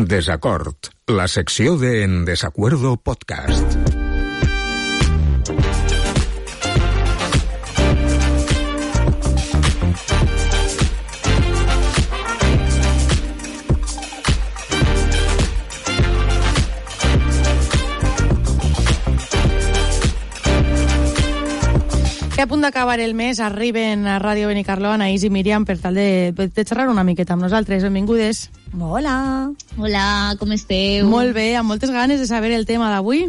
Desacord, la secció de En Desacuerdo Podcast. Que a punt d'acabar el mes arriben a Ràdio Benicarló Anaïs i Míriam per tal de xerrar una miqueta amb nosaltres. Benvingudes. Hola. Hola, com esteu? Molt bé, amb moltes ganes de saber el tema d'avui.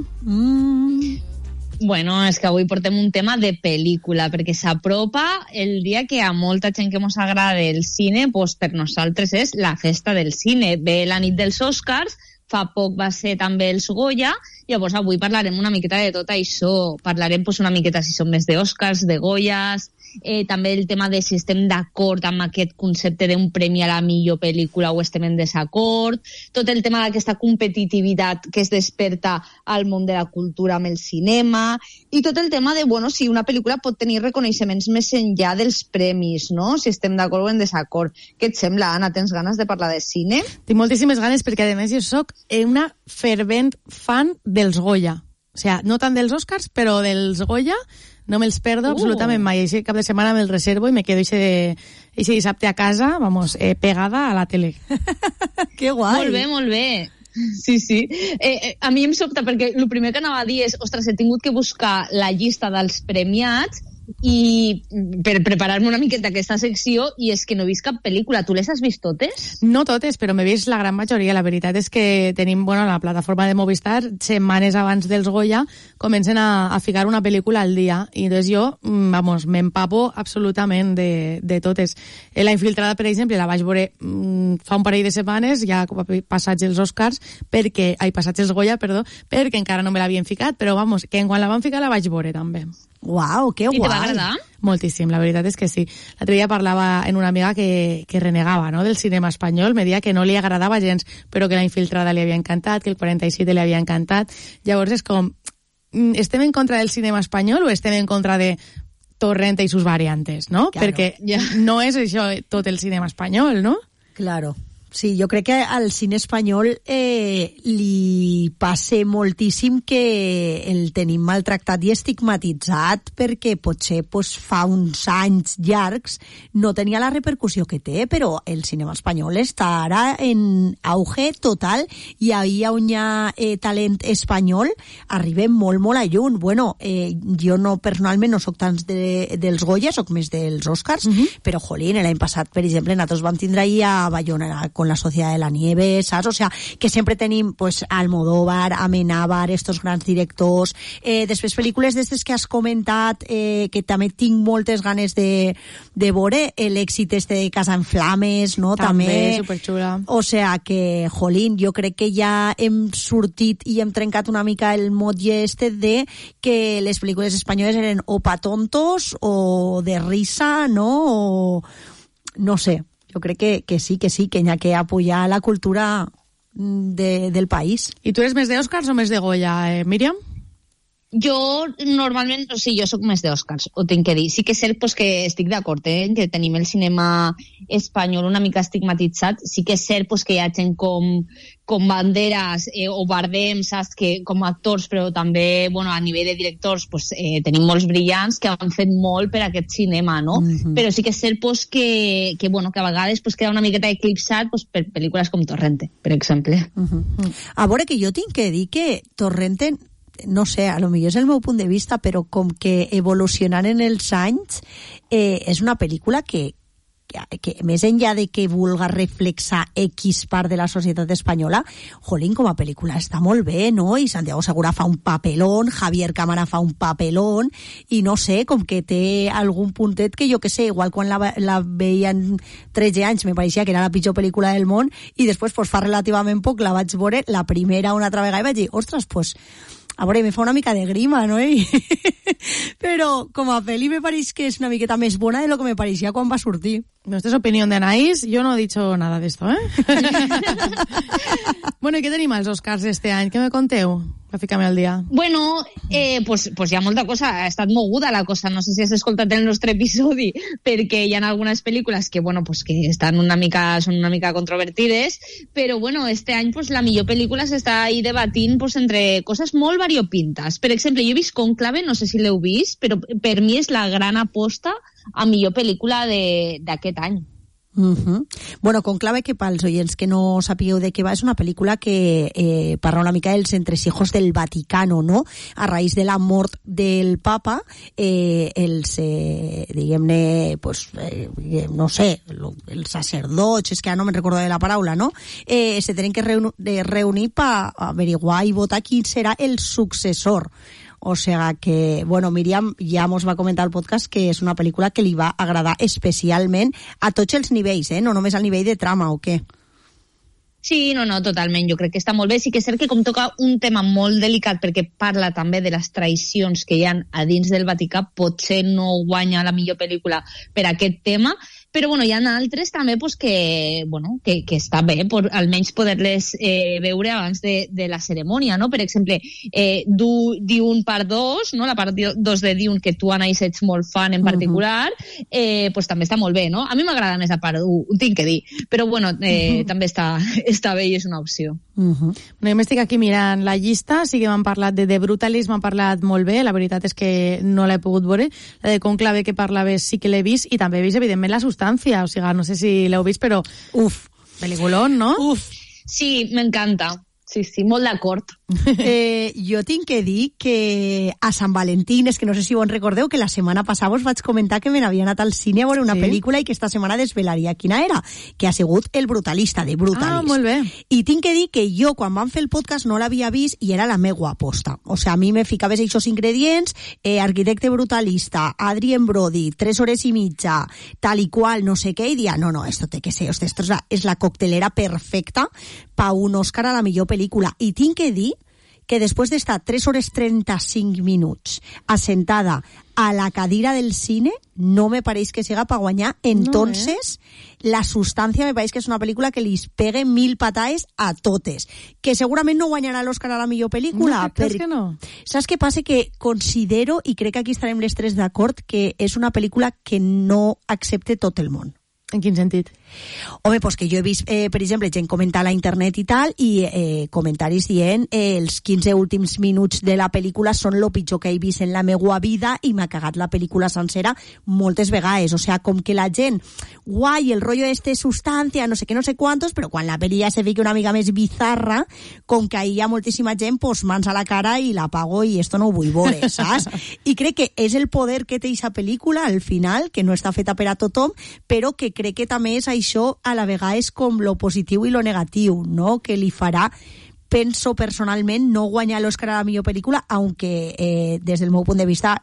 Bueno, és que avui portem un tema de pel·lícula, perquè s'apropa el dia que a molta gent que mos agrada el cine, pues per nosaltres és la festa del cine. Ve la nit dels Oscars, fa poc va ser també els Goya, llavors avui parlarem una miqueta de tot això. Parlarem pues, una miqueta si som més d'Oscars, de Goyas, també el tema de si estem d'acord amb aquest concepte d'un premi a la millor pel·lícula o estem en desacord, tot el tema d'aquesta competitivitat que es desperta al món de la cultura amb el cinema, i tot el tema de, bueno, si una pel·lícula pot tenir reconeixements més enllà dels premis, no? Si estem d'acord o en desacord. Què et sembla, Anna? Tens ganes de parlar de cine? Tinc moltíssimes ganes perquè, a més, jo soc una fervent fan dels Goya. O sea, no tant dels Oscars, però dels Goya no me'ls perdo absolutament mai. Així cap de setmana me'l reservo i me quedo eixe dissabte a casa, vamos, pegada a la tele. Que guai. Molt bé. Sí. A mi em sobta perquè el primer que anava a dir és, ostres, he tingut que buscar la llista dels premiats i per preparar-me una miqueta aquesta secció, i és que no he vist cap pel·lícula. Tu les has vist totes? No totes, però m'he vist la gran majoria. La veritat és que tenim, bueno, la plataforma de Movistar, setmanes abans dels Goya comencen a ficar una pel·lícula al dia, i doncs jo, vamos, m'empapo absolutament de totes. La Infiltrada, per exemple, la vaig veure fa un parell de setmanes, ja passats els Oscars, passats els Goya, perquè encara no me l'havien ficat, però vamos, que quan la van ficar la vaig veure també. Uau, que guai. I te va agradar? Moltíssim, la veritat és que sí. L'altre dia parlava en una amiga que renegava, no?, del cinema espanyol, me deia que no li agradava gens, però que La Infiltrada li havia encantat, que el 47 li havia encantat. Llavors és com, estem en contra del cinema espanyol o estem en contra de Torrente i sus variantes, no? Claro. Perquè no és això tot el cinema espanyol, no? Claro. Sí, jo crec que al cine espanyol li passa moltíssim que el tenim maltractat i estigmatitzat, perquè potser fa uns anys llargs no tenia la repercussió que té, però el cinema espanyol està ara en auge total, i ahir on hi ha talent espanyol arribem molt, molt a lluny. Bueno, jo no, personalment no soc tant dels Goya, soc més dels Oscars, però jolín, l'any passat, per exemple, nosaltres vam tindre ahir a Bayona con la Sociedad de la Nieve, saps? O sea, que sempre tenim pues Almodóvar, Amenábar, estos grans directors, després pel·lícules d'estes que has comentat, que també tinc moltes ganes de veure, l'èxit este de Casa en Flames, no? També superxula. O sea que, jolín, jo crec que ja hem sortit i hem trencat una mica el motlle este de que les pel·lícules espanyoles eren o pa tontos o de risa, no? O no sé. Jo crec que sí, que hi ha que apoyar la cultura del país. I tu eres més d'Oscars o més de Goya, Míriam? Jo normalment, o sigui, jo soc més d'Oscars, ho tinc que dir. Sí que és cert pues, que estic d'acord, que tenim el cinema espanyol una mica estigmatitzat. Sí que és cert pues, que hi ha gent com Banderas o Bardem, saps, que com a actors, però també bueno, a nivell de directors pues, tenim molts brillants que han fet molt per aquest cinema, no? Però sí que és cert pues, que a vegades pues, queda una miqueta eclipsat pues, per pel·lícules com Torrente, per exemple. A veure, que jo tinc que dir que Torrente, no sé, a lo millor és el meu punt de vista, però com que evolucionant en els anys és una pel·lícula que més enllà de que vulga reflexar X part de la societat espanyola, jolín, com a pel·lícula està molt bé, no? I Santiago Segura fa un papelón, Javier Cámara fa un papelón, i no sé, com que té algun puntet que jo que sé, igual quan la veia en 13 anys me pareixia que era la pitjor pel·lícula del món, i després pues, fa relativament poc la vaig veure la primera una altra vegada i vaig dir, ostres, pues a veure, me fa una mica de grima, no? Però com a pel·li me pareix que és una miqueta més bona de lo que me pareixia quan va sortir. No, esta es opinión de Anaïs, yo no he dicho nada de esto, Bueno, ¿y qué tenim als Oscars este any? Què me conteu? per ficar-me al dia? Bueno, pues hi ha molta cosa, ha estat moguda la cosa, no sé si has escoltat el nostre episodi, perquè hi ha algunes pel·lícules que, bueno, pues que estan són una mica controvertides, però bueno, este any pues la millor pel·lícula s'està ahí debatint pues entre coses molt variopintes. Per exemple, jo he vist Conclave, no sé si l'heu vist, però per mi és la gran aposta a millor pel·lícula d'aquest any. Bueno, Conclave, que pels oients que no sapigueu de què va, és una pel·lícula que parla una mica dels entresijos del Vaticano, no? A raïs de la mort del papa, els, diguem-ne, pues, no sé, els sacerdots, és que ara no me'n recordo de la paraula, no? Se tenen que reunir per averiguar i votar qui serà el successor. O sea que, bueno, Míriam ja mos va comentar al podcast que és una pel·lícula que li va agradar especialment a tots els nivells, no només al nivell de trama o què. Sí, no, totalment, jo crec que està molt bé. Sí que és cert que com toca un tema molt delicat perquè parla també de les traïcions que hi ha a dins del Vaticà, potser no guanya la millor pel·lícula per aquest tema, però bueno, hi ha altres també pues, que està bé almenys poder-les veure abans de la cerimònia, no? Per exemple, Dune part 2, no? La part 2 de Dune, que tu, Anaïs, ets molt fan en particular, pues també està molt bé, no? A mi m'agrada més la part 1, ho tinc que dir, però bueno, també està bé i és una opció. No, jo m'estic aquí mirant la llista, sí que m'han parlat de The Brutalist, m'han parlat molt bé, la veritat és que no l'he pogut veure, la de Conclave que parlaves sí que l'he vist, i també he vist evidentment La Substància, o sigui, no sé si l'heu vist, però pel·lículon, no? Sí, m'encanta. Sí, molt d'acord. Jo tinc que dir que a Sant Valentín, és que no sé si ho en recordeu, que la setmana passada us vaig comentar que me n'havia anat al cine a veure una pel·lícula i que esta setmana desvelaria quina era, que ha sigut El Brutalista, de Brutalist. Ah, molt bé. I tinc que dir que jo, quan vam fer el podcast, no l'havia vist i era la meua aposta. O sea, a mi me ficaves aquests ingredients, arquitecte brutalista, Adrien Brody, 3 hores i mitja, tal i qual, no sé què, i dia, no, esto té que ser, esto és la coctelera perfecta pa un Òscar a la millor pel·lícula. I tinc que dir que després d'estar 3 hores 35 minuts assentada a la cadira del cine, no me pareix que siga para guanyar. Entonces, La Substància me pareix que és una pel·lícula que li pegue 1000 patades a totes. Que segurament no guanyarà l'Òscar a la millor pel·lícula. No, que no. Saps què passa? Que considero, i crec que aquí estarem les tres d'acord, que és una pel·lícula que no accepte tot el món. En quin sentit? Home, pues que jo he vist, per exemple, gent comentar a la internet i tal, i comentaris dient els 15 últims minuts de la pel·lícula són lo pitjor que he vist en la meua vida i m'ha cagat la pel·lícula sencera moltes vegades. O sea, com que la gent, guai, el rollo Substància, no sé què, no sé quantos, però quan la pel·li ja se fica una mica més bizarra, com que ahí hi ha moltíssima gent, pues mans a la cara i la pago i esto no ho vull veure, saps? I crec que és el poder que té aquesta pel·lícula al final, que no està feta per a tothom, però que crec que també és això a la vegada és com lo positiu i lo negatiu, no? Que li farà, penso personalment, no guanyar l'Òscar a la millor pel·lícula, aunque des del meu punt de vista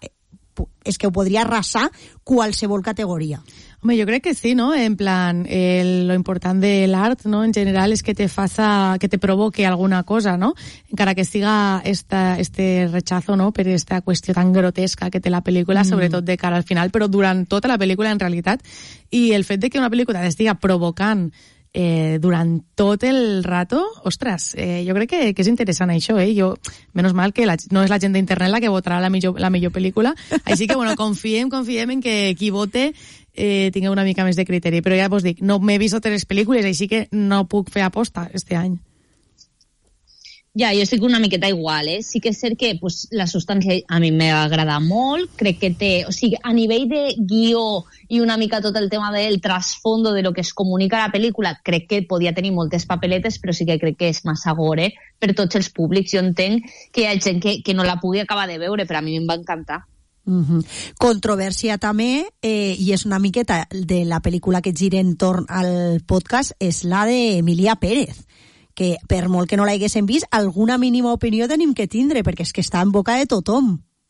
és que ho podria arrasar qualsevol categoria. Home, jo crec que sí, ¿no? En plan, lo important de l'art, ¿no? En general és que te provoque alguna cosa, ¿no? Encara que siga este rechazo, ¿no? Per esta qüestió tan grotesca que té la pel·lícula, sobretot de cara al final, però durant tota la pel·lícula, en realitat. I el fet de que una pel·lícula t'estiga provocant durant tot el rato, ostres, jo crec que és interessant això, jo, menys mal que no és la gent d'internet la que votarà la millor pel·lícula, així que bueno, confiem en que qui vote tingui una mica més de criteri, però ja vos dic, no m'he vist totes les pel·lícules, així que no puc fer aposta este any. Ja, jo estic una miqueta igual, Sí que és cert que pues, La Substància a mi m'agrada molt, crec que té, o sigui, a nivell de guió i una mica tot el tema del trasfondo de lo que es comunica a la pel·lícula, crec que podia tenir moltes papeletes, però sí que crec que és massa gore per tots els públics. Jo entenc que hi ha gent que no la pugui acabar de veure, però a mi em va encantar. Controvèrsia també, i és una miqueta de la pel·lícula que gira entorn al podcast, és la d'Emilia Pérez, que per molt que no l'haguéssim vist, alguna mínima opinió tenim que tindre, perquè és que està en boca de tothom.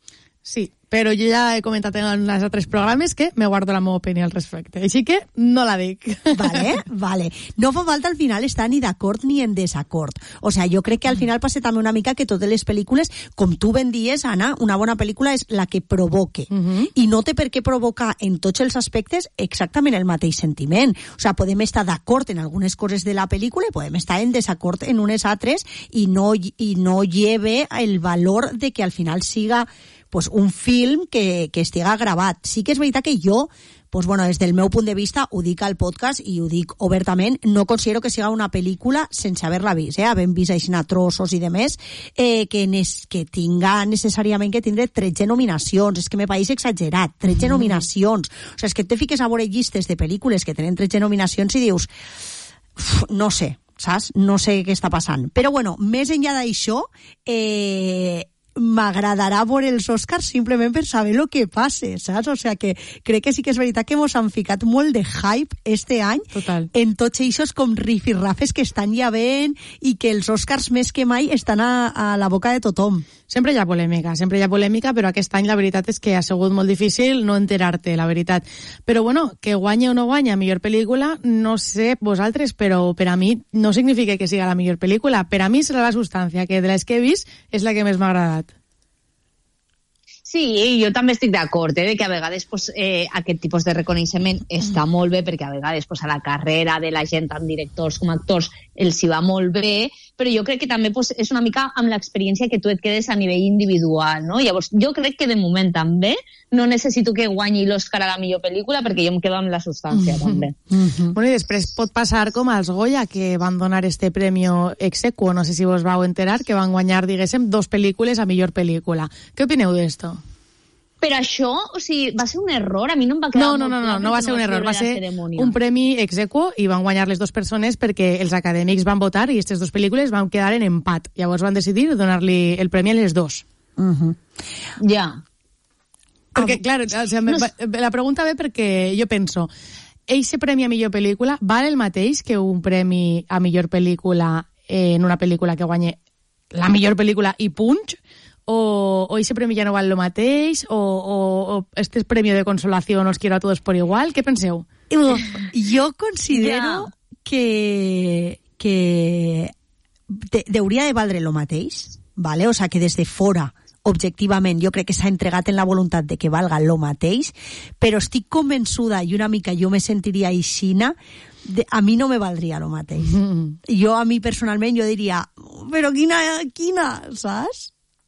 Sí, però jo ja he comentat en els altres programes que me guardo la meva opinió al respecte, així que no la dic. Vale. No fa falta al final estar ni d'acord ni en desacord. O sea, jo crec que al final passa també una mica que totes les pel·lícules, com tu ben dies, Anna, una bona pel·lícula és la que provoque. I no té per què provocar en tots els aspectes exactament el mateix sentiment. O sea, podem estar d'acord en algunes coses de la pel·lícula i podem estar en desacord en unes altres i no lleve el valor de que al final siga pues un film que estiga gravat. Sí que és veritat que jo, pues bueno, des del meu punt de vista, ho dic al podcast i ho dic obertament, no considero que siga una pel·lícula sense haver-la vist, havent vist aixina trossos i demés, que tinga necessàriament que tindre 13 nominacions. És que me pareix exagerat, 13 nominacions. O sigui, és que te fiques a veure llistes de pel·lícules que tenen 13 nominacions i dius, no sé, saps? No sé què està passant. Però bueno, més enllà d'això, m'agradarà veure els Oscars simplement per saber el que passe, saps? O sea que crec que sí que és veritat que mos han ficat molt de hype este any. Total. En tots eixos com rifirrafes que estan ja ben i que els Oscars més que mai estan a la boca de tothom. Sempre hi ha polèmica, però aquest any la veritat és que ha sigut molt difícil no enterar-te, la veritat. Però bueno, que guanya o no guanya millor pel·lícula, no sé vosaltres, però per a mi no significa que siga la millor pel·lícula. Per a mi serà la substància, que de les que he vist és la que més m'ha agradat. Sí, jo també estic d'acord, de que a vegades pues, aquest tipus de reconeixement està molt bé, perquè a vegades pues, a la carrera de la gent, tant directors com actors, els hi va molt bé, però jo crec que també pues, és una mica amb l'experiència que tu et quedes a nivell individual, no? Llavors, jo crec que de moment també no necessito que guanyi l'Òscar a la millor pel·lícula, perquè jo em quedo amb la substància, també. Bueno, i després pot passar com als Goya, que van donar este premio ex aequo, no sé si vos vau enterar, que van guanyar, diguéssim, 2 pel·lícules a millor pel·lícula. Què opineu d'esto? Però això, o sigui, va ser un error? A mi no em va quedar molt clar. No va ser un error, va ser un premi ex aequo i van guanyar les 2 persones perquè els acadèmics van votar i aquestes 2 pel·lícules van quedar en empat. Llavors van decidir donar-li el premi a les 2. Ja. Perquè, clar, o sigui, la pregunta ve perquè jo penso, eixe premi a millor pel·lícula val el mateix que un premi a millor pel·lícula en una pel·lícula que guanye la millor pel·lícula i punts? O ese premio ya no vale lo mateix, o este premio de consolación os quiero a todos por igual. Què penseu? Jo considero que hauria de valdre lo mateix, ¿vale? O sea, que des de fora, objectivament, jo crec que s'ha entregat en la voluntat de que valga lo mateix, però estic convençuda, i una mica jo me sentiria aixina, a mi no me valdria lo mateix. Jo, a mi personalment, jo diria, però quina, saps?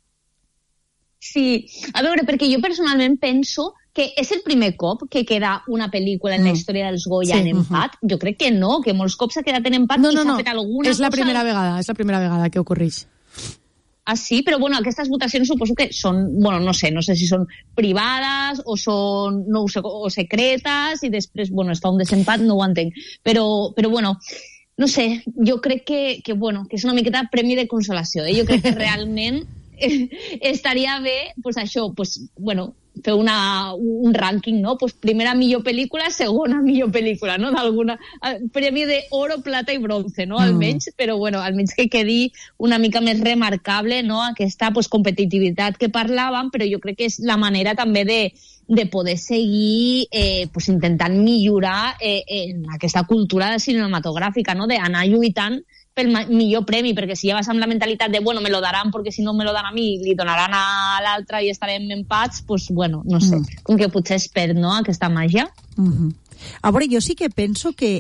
Sí, a veure, perquè jo personalment penso que és el primer cop que queda una pel·lícula en la història dels Goya en empat. Jo crec que no, que molts cops s'ha quedat en empat i s'ha fet alguna cosa... És la primera vegada que ocorreix. Ah, sí? Però, bueno, aquestes votacions suposo que són, bueno, no sé si són privades o són, no ho sé, o secretes i després, bueno, està un desempat, no ho entenc. Però bueno, no sé, jo crec que és una miqueta premi de consolació. Jo crec que realment estaria bé, pues això, pues, bueno, fer un rànquing, no? Pues primera millor pel·lícula, segona millor pel·lícula, no? D'alguna premi de oro, plata i bronze, no? Almenys, però bueno, almenys que quedi una mica més remarcable, no? Aquesta pues, competitivitat que parlàvem, però jo crec que és la manera també de poder seguir pues, intentant millorar en aquesta cultura cinematogràfica, no? D'anar lluitant pel millor premi, perquè si ja vas amb la mentalitat de, bueno, me lo daran perquè si no me lo dan a mi, li donaran a l'altre i estarem empats, pues bueno, no sé, com que potser es perd, no?, aquesta màgia. A veure, jo sí que penso que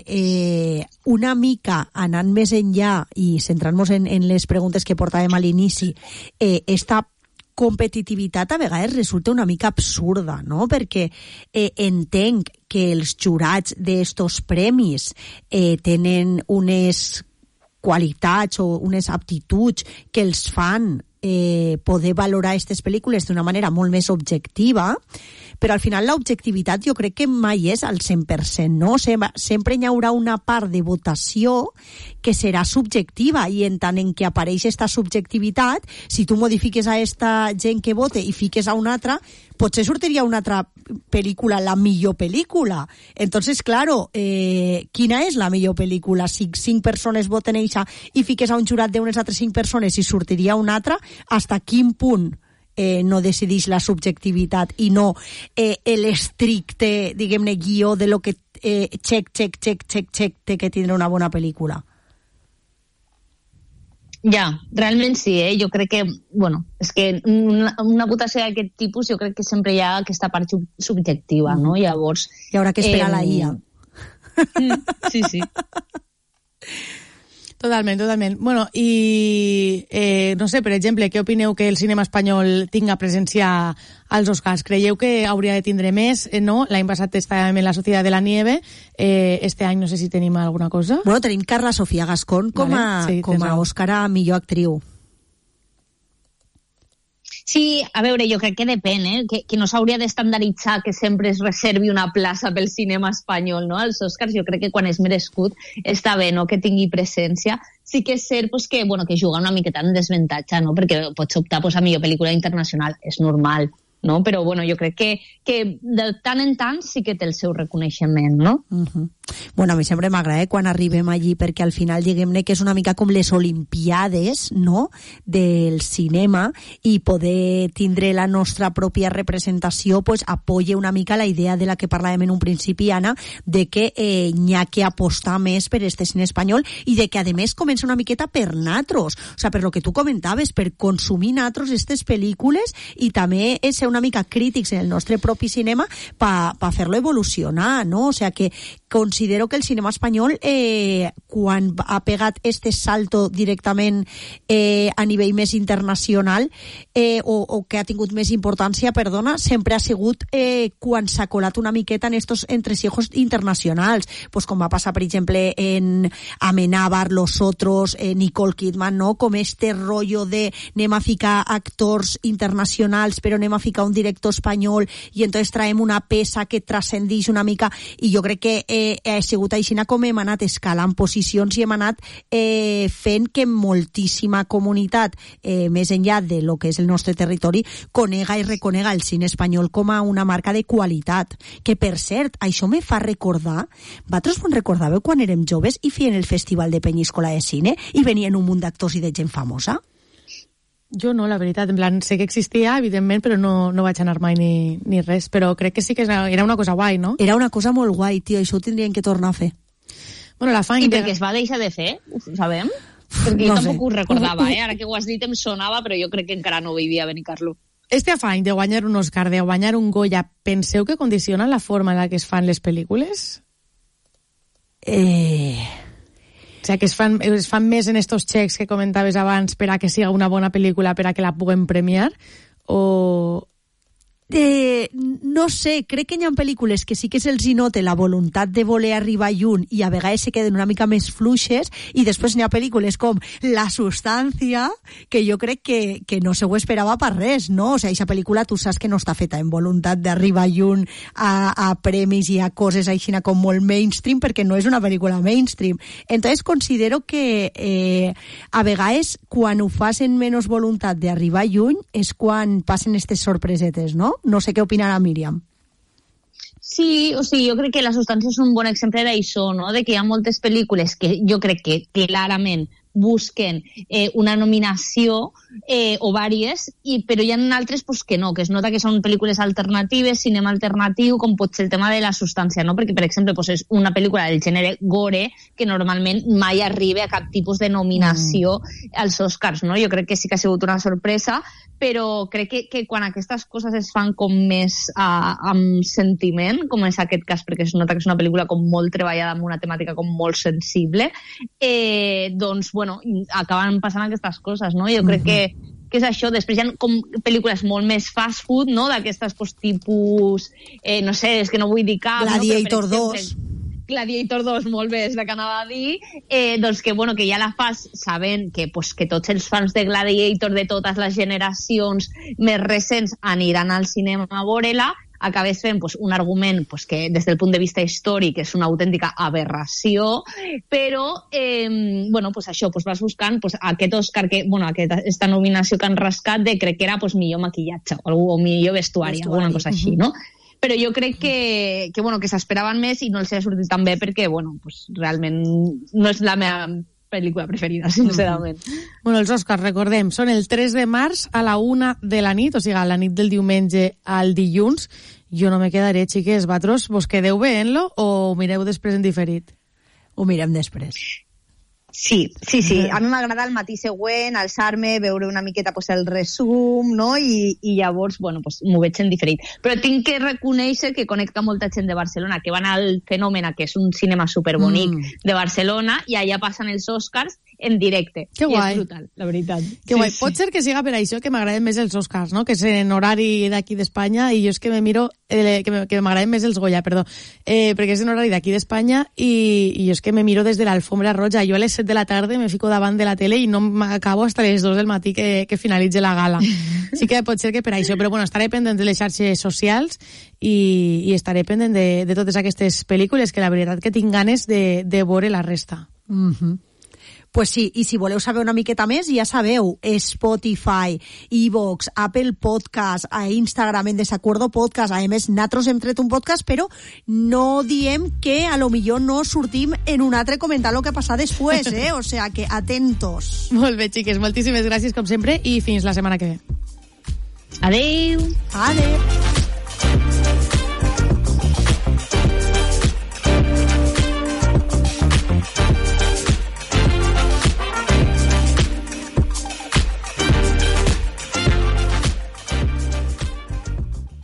una mica anant més enllà i centrant-nos en les preguntes que portàvem a l'inici, esta competitivitat a vegades resulta una mica absurda, no? Perquè entenc que els jurats d'estos premis tenen unes qualitats o unes aptituds que els fan poder valorar aquestes pel·lícules d'una manera molt més objectiva, però al final l'objectivitat jo crec que mai és al 100%, no? Sempre hi haurà una part de votació que serà subjectiva i en tant en què apareix aquesta subjectivitat, si tu modifiques a aquesta gent que vote i fiques a una altra, potser sortiria una altra pel·lícula la millor pel·lícula. Entonces, claro, quina és la millor pel·lícula? Si 5 persones voten eixa i fiques a un jurat d'unes altres 5 persones i sortiria una altra, hasta quin punt no decideix la subjectivitat i no l'estricte, diguem-ne, guió de lo que check, té que tindre una bona pel·lícula. Ja, realment sí, jo crec que, bueno, és que una votació d'aquest tipus jo crec que sempre hi ha aquesta part subjectiva, no? Llavors... I haurà que esperar la IA. Sí. Totalment. Bueno, i no sé, per exemple, què opineu que el cinema espanyol tinga presència als Oscars? Creieu que hauria de tindre més? No? L'any passat estàvem en La Societat de la Nieve, este any no sé si tenim alguna cosa. Bueno, tenim Carla Sofia Gascón com a Òscar a millor actriu. Sí, a veure, jo crec que depèn, que no s'hauria d'estandarditzar que sempre es reservi una plaça pel cinema espanyol, no? Als Oscars jo crec que quan és merescut està bé, no?, que tingui presència. Sí que és cert pues, que juga una miqueta en desavantatge, no?, perquè pots optar pues, a millor pel·lícula internacional, és normal, no? Però bueno, jo crec que de tant en tant sí que té el seu reconeixement, no? Bueno, a mi sempre m'agrada quan arribem allí perquè al final, diguem-ne, que és una mica com les olimpiades, no?, del cinema, i poder tindre la nostra pròpia representació pues apoya una mica la idea de la que parlàvem en un principi, Anna, de que n'hi ha que apostar més per este cine espanyol i de que a més comença una miqueta per natros, o sea, per lo que tu comentaves, per consumir natros aquestes pel·lícules i també ser una mica crítics en el nostre propi cinema per fer-lo evolucionar, no? O sea, que considero que el cinema espanyol quan ha pegat este salto directament a nivell més internacional o que ha tingut més importància, sempre ha sigut quan s'ha colat una miqueta en estos entresijos internacionals, pues com va passar per exemple en Amenábar, Los Otros, Nicole Kidman, no? Com este rollo de anem a ficar actors internacionals però anem a ficar un director espanyol i entonces traiem una peça que transcendeix una mica, i jo crec que ha sigut així com hem anat escalant posicions i hem anat fent que moltíssima comunitat més enllà de lo que és el nostre territori conega i reconega el cine espanyol com a una marca de qualitat, que per cert, això me fa recordar, vosaltres vos recordàveu quan érem joves i feien el Festival de Penyíscola de Cine i venien un munt d'actors i de gent famosa? Jo no, la veritat, en plan, sé que existia, evidentment, però no vaig anar mai ni res, però crec que sí que era una cosa guai, no? Era una cosa molt guai, tio, això ho tindrien que tornar a fer. Bueno, I perquè es va deixar de fer, ho sabem? Perquè jo tampoc ho recordava, ara que ho has dit em sonava, però jo crec que encara no ho vivia venir, Carlo. Este afany de guanyar un Oscar, de guanyar un Goya, penseu que condiciona la forma en la que es fan les pel·lícules? O sea, que es fan més en estos checks que comentaves abans per a que siga una bona pel·lícula, per a que la puguem premiar, o... No sé, crec que hi ha pel·lícules que sí que se'ls nota la voluntat de voler arribar lluny i a vegades se queden una mica més fluixes, i després hi ha pel·lícules com La Substància, que jo crec que no se ho esperava per res, no? O sigui, aquesta pel·lícula tu saps que no està feta en voluntat d'arribar lluny a premis i a coses així com molt mainstream, perquè no és una pel·lícula mainstream. Entonces considero que a vegades quan ho fas en menys voluntat d'arribar lluny és quan passen aquestes sorpresetes, no? No sé què opinarà Míriam. Sí, o sigui, jo crec que La Substància és un bon exemple d'això, no? De que hi ha moltes pel·lícules que jo crec que clarament busquen una nominació o vàries, però hi ha altres pues, que no, que es nota que són pel·lícules alternatives, cinema alternatiu, com pot ser el tema de La Substància, no? Perquè, per exemple, pues, és una pel·lícula del gènere gore que normalment mai arriba a cap tipus de nominació als Oscars, no? Jo crec que sí que ha sigut una sorpresa, però crec que quan aquestes coses es fan com més amb sentiment, com és aquest cas, perquè es nota que és una pel·lícula com molt treballada amb una temàtica com molt sensible, doncs, bueno, acaben passant aquestes coses, no? Jo crec que és això. Després hi ha com pel·lícules molt més fast food, no? D'aquestes pues, tipus, no sé, és que no vull dir cap... Gladiator 2. Gladiator 2, molt bé, és el que anava a dir, doncs que, bueno, que ja la fas sabent que, pues, que tots els fans de Gladiator de totes les generacions més recents aniran al cinema a veure-la, acabes fent pues, un argument pues, que des del punt de vista històric és una autèntica aberració, però bueno, pues això, pues vas buscant pues, aquest Òscar, aquesta nominació que han rascat de, crec que era pues, millor maquillatge o millor vestuari, alguna cosa així, no? Però jo crec que s'esperaven més i no els ha sortit tan bé perquè, bueno, pues, realment no és la meva pel·lícula preferida, sincerament. Bueno, els Oscars, recordem, són el 3 de març a la 1 de la nit, o sigui, a la nit del diumenge al dilluns. Jo no me quedaré, xiques. Vosaltres vos quedeu veient-lo o ho mireu després en diferit? Ho mirem després. Sí. A mi m'agrada el matí següent, alçar-me, veure una miqueta pues, el resum, no? I llavors, bueno, pues, m'ho veig en diferit. Però tinc que reconèixer que connecta molta gent de Barcelona, que van al Fenòmena, que és un cinema superbonic de Barcelona, i allà passen els Oscars en directe. Que guai. I és brutal, la veritat. Que guai. Pot ser que siga per això que m'agraden més els Oscars, no? Que és en horari d'aquí d'Espanya, i jo és que me miro que m'agraden més els Goya, perdó, perquè és en horari d'aquí d'Espanya i jo és que me miro des de l'alfombra roja. Jo a les 7 de la tarda me fico davant de la tele i no m'acabo hasta les 2 del matí que finalitze la gala. Sí que pot ser que per això, però bueno, estaré pendent de les xarxes socials i estaré pendent de totes aquestes pel·lícules que la veritat que tinc ganes de veure la resta. Pues sí, i si voleu saber una miqueta més, ja sabeu, Spotify, iVoox, Apple Podcast, a Instagram, en Desacuerdo Podcast. A més, nosaltres hem tret un podcast, però no diem que a lo millor no sortim en un altre comentar lo que passa després, O sea que atentos. Molt bé, xiques, moltíssimes gràcies com sempre i fins la setmana que ve. Adeu! Adeu!